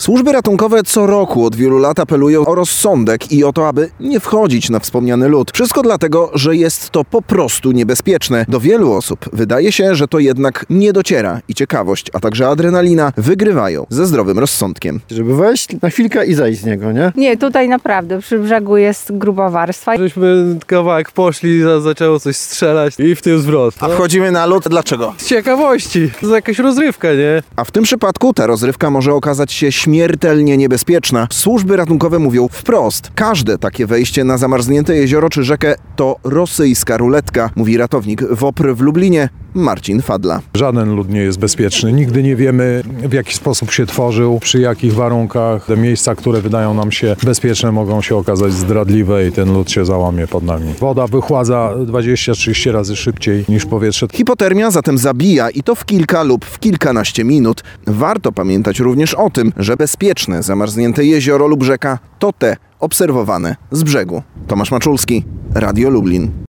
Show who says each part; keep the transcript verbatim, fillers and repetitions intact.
Speaker 1: Służby ratunkowe co roku od wielu lat apelują o rozsądek i o to, aby nie wchodzić na wspomniany lód. Wszystko dlatego, że jest to po prostu niebezpieczne. Do wielu osób wydaje się, że to jednak nie dociera i ciekawość, a także adrenalina wygrywają ze zdrowym rozsądkiem.
Speaker 2: Żeby wejść na chwilkę i zejść z niego, nie?
Speaker 3: Nie, tutaj naprawdę przy brzegu jest gruba warstwa.
Speaker 4: Żeśmy kawałek poszli, za- zaczęło coś strzelać i w tył zwrot.
Speaker 1: A wchodzimy na lód dlaczego?
Speaker 4: Z ciekawości, to jest jakaś rozrywka, nie?
Speaker 1: A w tym przypadku ta rozrywka może okazać się śmiertelnie niebezpieczna. Służby ratunkowe mówią wprost. Każde takie wejście na zamarznięte jezioro czy rzekę to rosyjska ruletka, mówi ratownik WOPR w Lublinie Marcin Fadla.
Speaker 5: Żaden lód nie jest bezpieczny. Nigdy nie wiemy, w jaki sposób się tworzył, przy jakich warunkach. Te miejsca, które wydają nam się bezpieczne, mogą się okazać zdradliwe i ten lód się załamie pod nami. Woda wychładza dwadzieścia trzydzieści razy szybciej niż powietrze.
Speaker 1: Hipotermia zatem zabija i to w kilka lub w kilkanaście minut. Warto pamiętać również o tym, że bezpieczne zamarznięte jezioro lub rzeka to te obserwowane z brzegu. Tomasz Maczulski, Radio Lublin.